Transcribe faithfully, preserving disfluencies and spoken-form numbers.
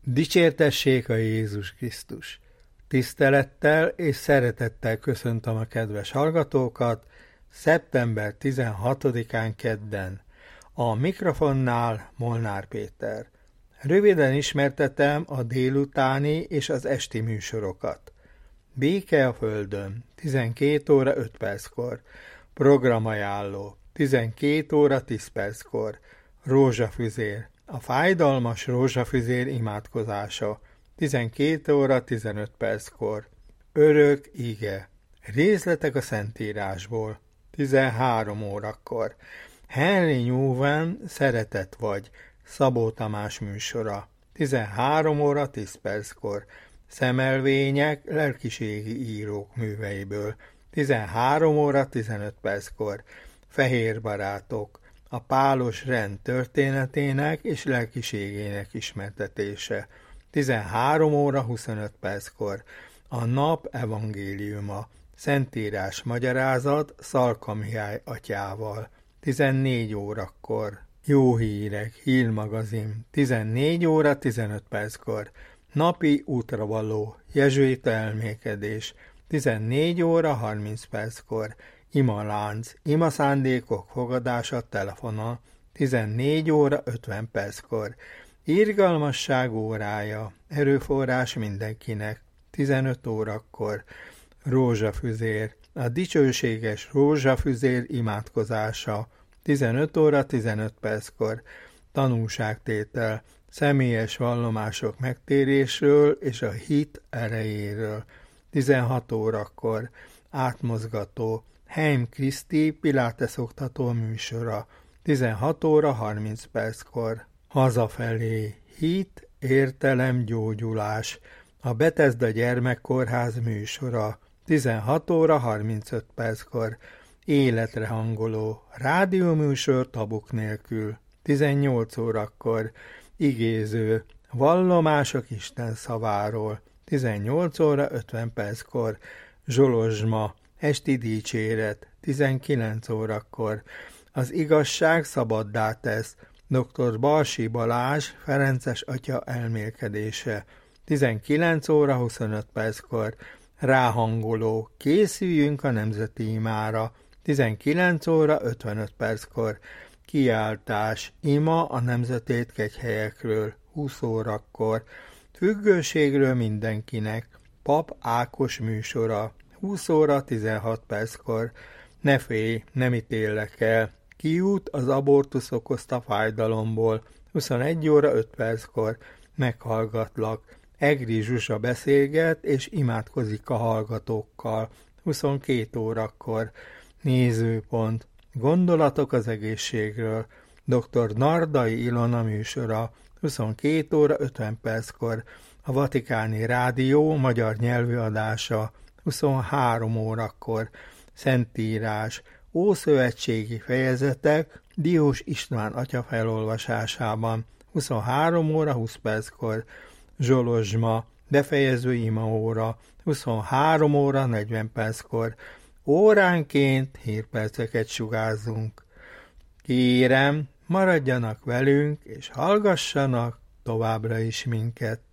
Dicsértessék a Jézus Krisztus! Tisztelettel és szeretettel köszöntöm a kedves hallgatókat szeptember tizenhatodikán kedden. A mikrofonnál Molnár Péter. Röviden ismertetem a délutáni és az esti műsorokat. Béke a Földön, tizenkét óra öt perckor. Programajánló, tizenkét óra tíz perckor. Rózsafüzér, a fájdalmas rózsafüzér imádkozása, tizenkét óra tizenöt perckor. Örök ige, részletek a Szentírásból, tizenhárom órakor. Henry Newman, Szeretet vagy, Szabó Tamás műsora, tizenhárom óra tíz perckor. Szemelvények lelkiségi írók műveiből, tizenhárom óra tizenöt perckor. Fehér barátok, a pálos rend történetének és lelkiségének ismertetése, tizenhárom óra huszonöt perckor. A nap evangéliuma, Szentírás magyarázat Szalka Mihály atyával, tizennégy órakor. Jó hírek, hírmagazin, tizennégy óra tizenöt perckor. Napi útravaló, jezsuita elmékedés, tizennégy óra harminc perckor. Imalánc, ima szándékok fogadása telefonon, tizennégy óra ötven perckor. Irgalmasság órája, erőforrás mindenkinek, tizenöt órakor. Rózsafüzér, a dicsőséges rózsafüzér imádkozása, tizenöt óra tizenöt perckor. Tanúságtétel, személyes vallomások megtérésről és a hit erejéről, tizenhat órakor. Átmozgató, Heim Kriszti Pilates oktató műsora, tizenhat óra harminc perckor. Hazafelé, hit, értelem, gyógyulás, a Bethesda gyermekkórház műsora, tizenhat óra harmincöt perckor. Életre hangoló, rádióműsor tabuk nélkül, tizennyolc órakor. Igéző, vallomások Isten szaváról, tizennyolc óra ötven perckor. Zsolozsma, esti dicséret, tizenkilenc órakor. Az igazság szabaddá tesz, dr. Balsi Balázs, Ferences atya elmélkedése, tizenkilenc óra huszonöt perckor. Ráhangoló, készüljünk a nemzeti imára, tizenkilenc óra ötvenöt perckor. Kiáltás, ima a nemzetét kegyhelyekről, húsz órakor. Függőségről mindenkinek, Pap Ákos műsora, húsz óra tizenhat perckor. Ne félj, nem ítélek el, kiút az abortusz okozta fájdalomból, huszonegy óra öt perckor. Meghallgatlak, Egri Zsuzsa beszélget és imádkozik a hallgatókkal, huszonkét órakor. Nézőpont, gondolatok az egészségről, dr. Nardai Ilona műsora, huszonkét óra ötven perckor. A Vatikáni Rádió magyar nyelvű adása, huszonhárom órakor. Szentírás, ószövetségi fejezetek Diós István atya felolvasásában, huszonhárom óra húsz perckor. Zsolozsma, befejező imaóra, huszonhárom óra negyven perckor. Óránként hírperceket sugázzunk. Kérem, maradjanak velünk, és hallgassanak továbbra is minket.